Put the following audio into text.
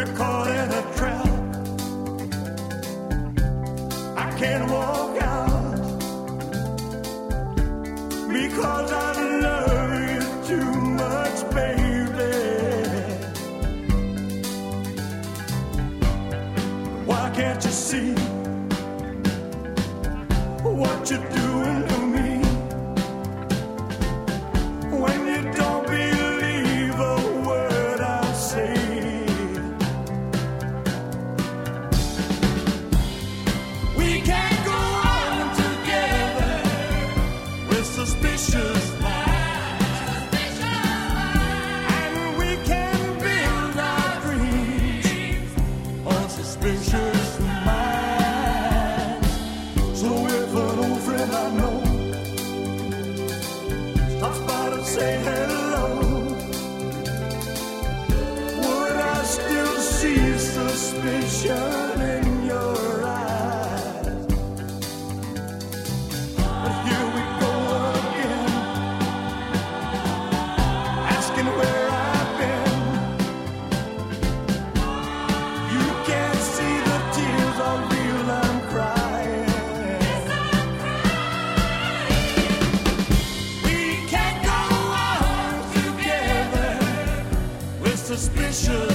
We're caught in a trap. I can't walk out because I love you too much, baby. Why can't you see what you're doing to me? When you don't believe a word I say, we can't go on together with suspicious minds, and we can build our dreams on suspicious minds. So if an old friend I know stops by to say hello, would I still see suspicion in your eyes? But here we go again, asking where I've been. You can't see the tears are real, I'm crying. We can't go on together with suspicion.